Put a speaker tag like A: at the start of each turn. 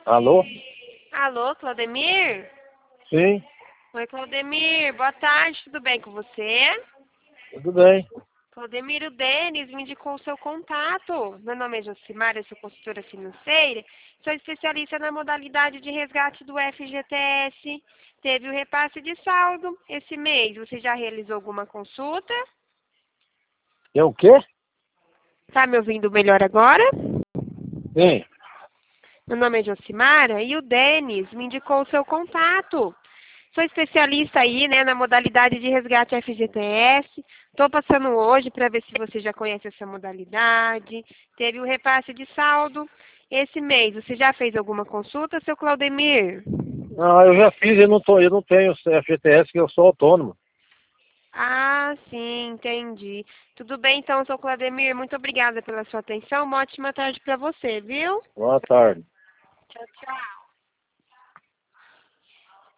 A: Alô?
B: Alô, Claudemir?
A: Sim,
B: Oi, Claudemir. Boa tarde, tudo bem com você?
A: tudo bem.
B: Claudemir, o Denis me indicou o seu contato. Meu nome é Josimar, eu sou consultora financeira. Sou especialista na modalidade de resgate do FGTS. Teve o repasse de saldo esse mês. Você já realizou alguma consulta?
A: É o quê?
B: Tá me ouvindo melhor agora?
A: Sim.
B: Meu nome é Josimara e o Denis me indicou o seu contato. Sou especialista aí, né, na modalidade de resgate FGTS. Estou passando hoje para ver se você já conhece essa modalidade. Teve o repasse de saldo esse mês. Você já fez alguma consulta, seu Claudemir?
A: Ah, eu já fiz, eu não tenho FGTS, que eu sou autônomo.
B: Ah, sim, entendi. Tudo bem, então, seu Claudemir. Muito obrigada pela sua atenção. Uma ótima tarde para você, viu?
A: Boa tarde.